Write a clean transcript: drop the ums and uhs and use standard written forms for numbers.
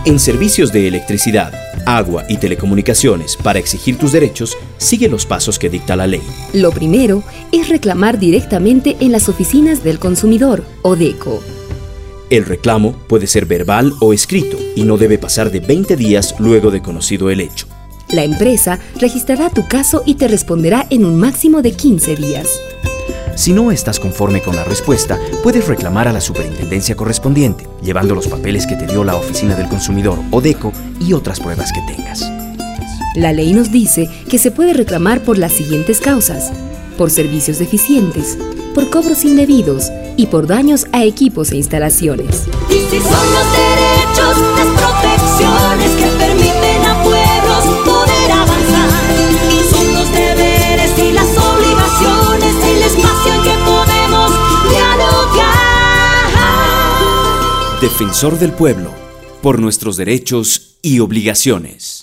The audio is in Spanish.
En servicios de electricidad, agua y telecomunicaciones, para exigir tus derechos, sigue los pasos que dicta la ley. Lo primero es reclamar directamente en las oficinas del consumidor, ODECO. El reclamo puede ser verbal o escrito y no debe pasar de 20 días luego de conocido el hecho. La empresa registrará tu caso y te responderá en un máximo de 15 días. Si no estás conforme con la respuesta, puedes reclamar a la superintendencia correspondiente, llevando los papeles que te dio la Oficina del Consumidor, ODECO, y otras pruebas que tengas. La ley nos dice que se puede reclamar por las siguientes causas: por servicios deficientes, por cobros indebidos y por daños a equipos e instalaciones. Y si son los derechos, las protecciones que permiten a pueblos poder avanzar, son los deberes y las obligaciones, el espacio en que podemos dialogar. Defensor del pueblo, por nuestros derechos y obligaciones.